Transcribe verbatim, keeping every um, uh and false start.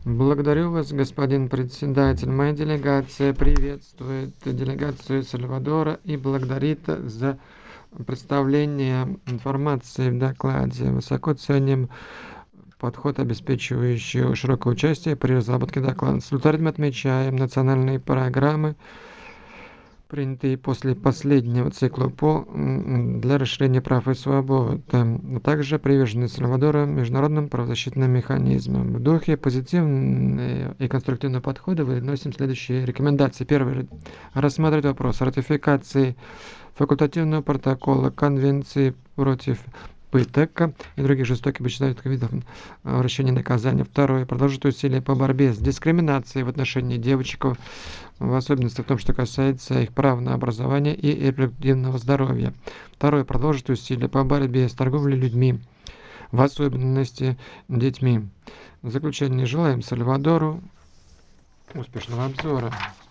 Благодарю вас, господин председатель. Моя делегация приветствует делегацию Сальвадора и благодарит за представление информации в докладе. Высоко ценим подход, обеспечивающий широкое участие при разработке доклада. С удовлетворением отмечаем национальные программы, принятые после последнего цикла по для расширения прав и свобод, а также приверженность Сальвадора международным правозащитным механизмам. В духе позитивного и конструктивного подхода выносим следующие рекомендации. Первое. Рассматривать вопрос ратификации факультативного протокола Конвенции против пыток и других жестоких вычислительных видов вращения наказания. Второе. Продолжить усилия по борьбе с дискриминацией в отношении девочек, в особенности в том, что касается их прав на образование и репродуктивного здоровья. Второе. Продолжить усилия по борьбе с торговлей людьми, в особенности детьми. В заключение желаем Сальвадору успешного обзора.